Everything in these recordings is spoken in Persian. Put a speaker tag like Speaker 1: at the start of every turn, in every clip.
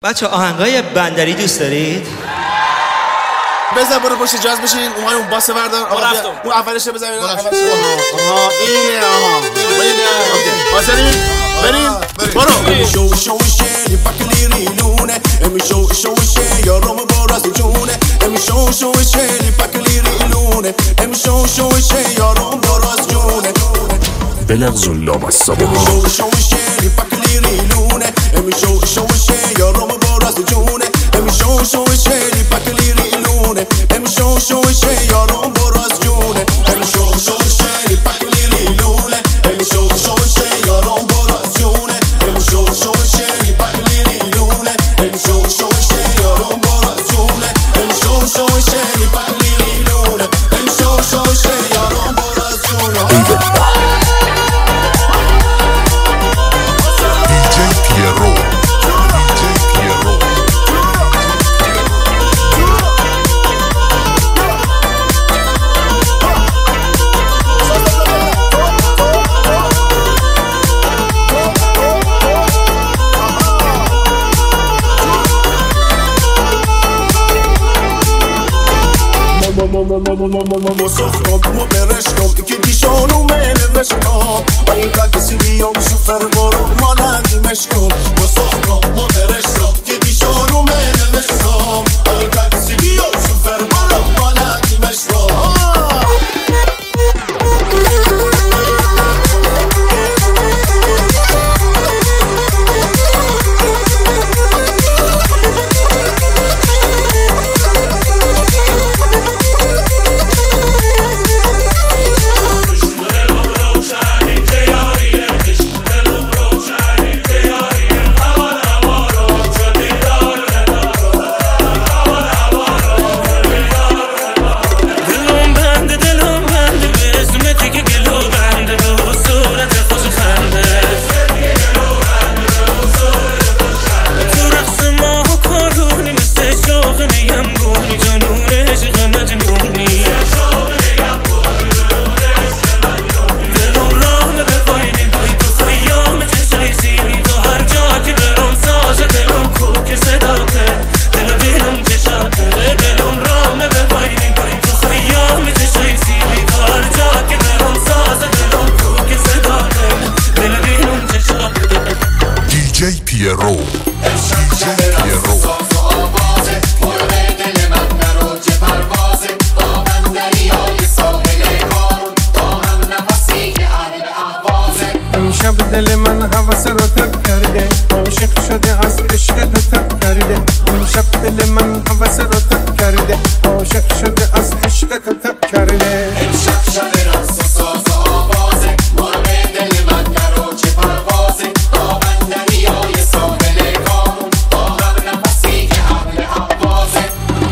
Speaker 1: بچه آهنگای بندری دوست دارید؟
Speaker 2: بزن برو پشت جاز بشین اون باس بردار اون اولش بزن اینه برو شو شی پاکلی ریلونه امی شو شی یارم باراست جونه امی شو شی پاکلی ریلونه امی شو شی یارم باراست جونه
Speaker 3: بلغز اللام الصباح
Speaker 2: شو شی پاکلی ریلونه امی شو شی یارم باراست جونه امی شو شی پاکلی ریلونه امی شو شی یارم باراست جونه امی شو شی پاکلی ریلونه امی شو شی یارم باراست جونه امی شو شی پاکلی ریلونه امی شو شی یارم باراست جونه امی شو شی پاکلی ریلونه امی شو شی یارم باراست جونه Sofro bereshkom ki dishonu meneveshkom Ainda que se viam super moro manandi meshkom Sofro bereshkom ki dishonu meneveshkom Ainda que se viam super moro manandi meshkom
Speaker 4: دل من حوث رو ترک کرده عاشق شده از عشقت ترک کرده اون شب دل من حوث رو ترک کرده عاشق شده از عشقت ترک کرده
Speaker 2: امشب شب رقص و ساز و آوازه مرغ دل من درو چه پروازه با بندریای ساحل کارون با هر نفسی که حمل حوازه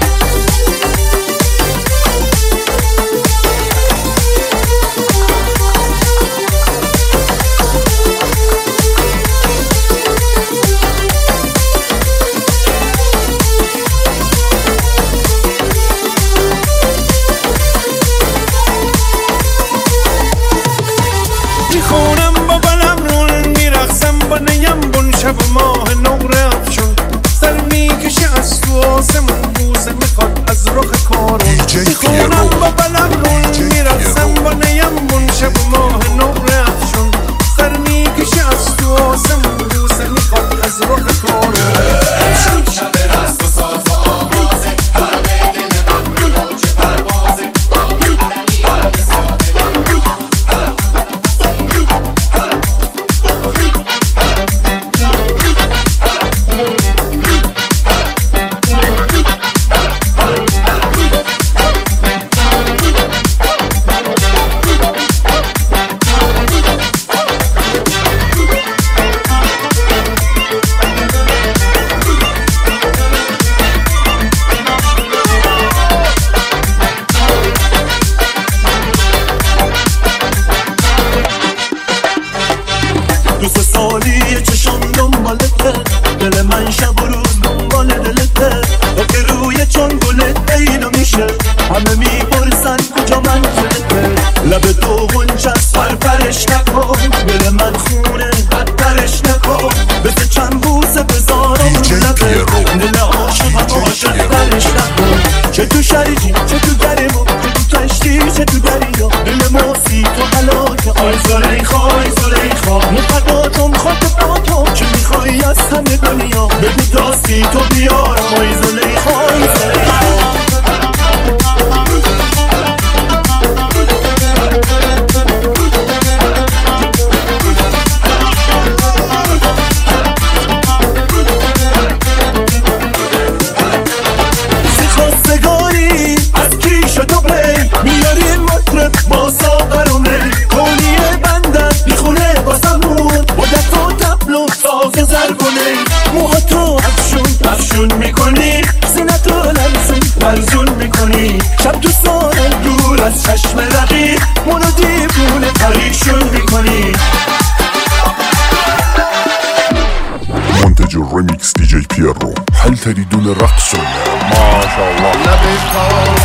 Speaker 4: میخونم با بلم رون میرقصم با نیم بون شب ماه نور افشون سر میکشه از تو آسمون بوسه میخواد از رخ کارون میخونم با بلم رون میرقصم با نیم بون شب ماه نور افشون سر میکشه از تو آسمون بوسه میخواد از رخ کارون
Speaker 2: امشب شب رقص و ساز و آوازه مرغ دل من درو چه پروازه با بندریای ساحل
Speaker 5: دوست سالی چشم دنبالته دل من شب و روز دنبال دلته که روی چون گلت پیدا میشه همه میپرسن کجا منزلته لب تو غنچست فرفرش نکن دل من خونه بدترش نکن بس چند بوسه بذارم لبه گفتی تو بیارم و ایزوله خواهی میکنی سینتو لرزون میکنی شب تو سال دور از چشم رقیق منو دیوونه پریشون میکنی
Speaker 3: منتج الريميكس دي جي بيرو. هل تريدون رقص؟ ما شاء الله.